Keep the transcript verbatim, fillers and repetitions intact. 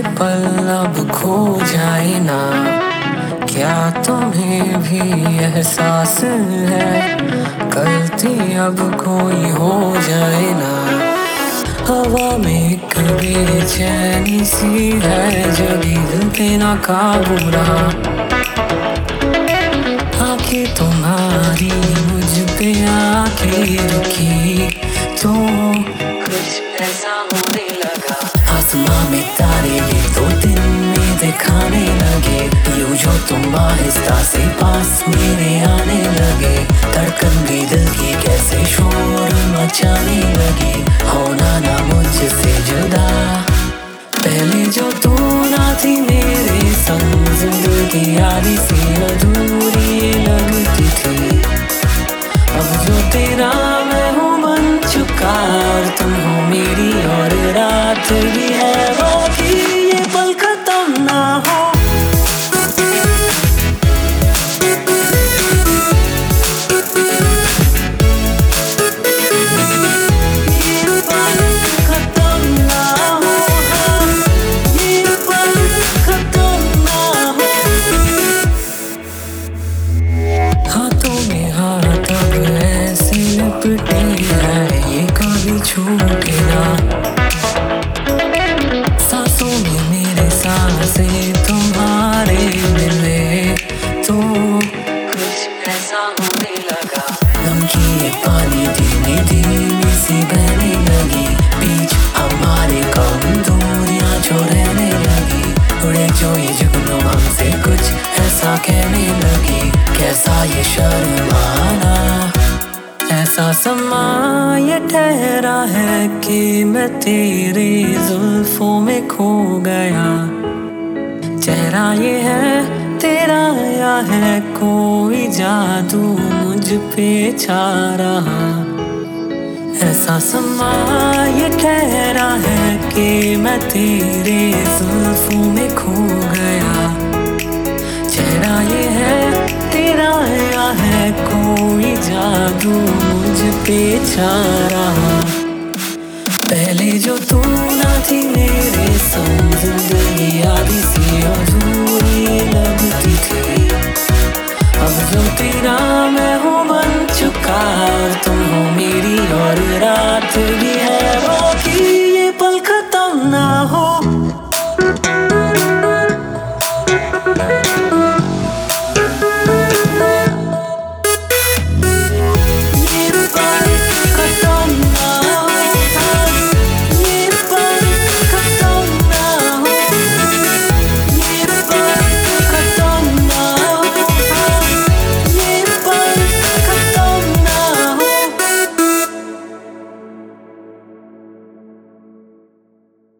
पल अब खो जाए ना, क्या तुम्हें भी एहसास है? गलती अब कोई हो जाए ना, हवा में कभी बेचैनी सी है, जगी दिल पे ना काबू रहा। आंखें तुम्हारी मुझ पे आके रुकी तो कुछ ऐसा होने लगा। आसमां में तारे ये दो दिन में दिखाने लगे, यूं जो तुम आहिस्ता से पास मेरे आने लगे। धड़कन भी दिल की कैसे शोर मचाने लगी, होना ना मुझसे जुदा। पहले जो तू ना थी मेरे संग, जिंदगी आधी सी अधूरी ये लगती थी। अब जो तेरा मैं हूँ बन चुका, और तुम हो मेरी और रात भी है बाकी, ये पल खत्म ना हो। ये कभी छूटे ना, सांसों में मेरे सांसें तुम्हारे मिले तो कुछ ऐसा होने लगा। गम की ये पानी धीमी धीमी सी बहने लगी, बीच हमारे कम दूरियां जो रहने लगी। उड़े जो ये जुगनू हमसे कुछ ऐसा कहने लगी, कैसा ये शर्माना। ऐसा समा ये ठहरा है कि मैं तेरे जुल्फों में खो गया। चेहरा ये है तेरा या है कोई जादू मुझ पे छा रहा। ऐसा समा ये ठहरा है कि मैं तेरे जुल्फों में खो गया। चेहरा ये है तेरा या है कोई जादू मुझ पे छा रहा। पहले जो तू ना थी मेरे संग, जिंदगी आधी सी अधूरी लगती थी। अब जो तेरा मैं हूँ बन चुका, और तुम हो मेरी और रात भी है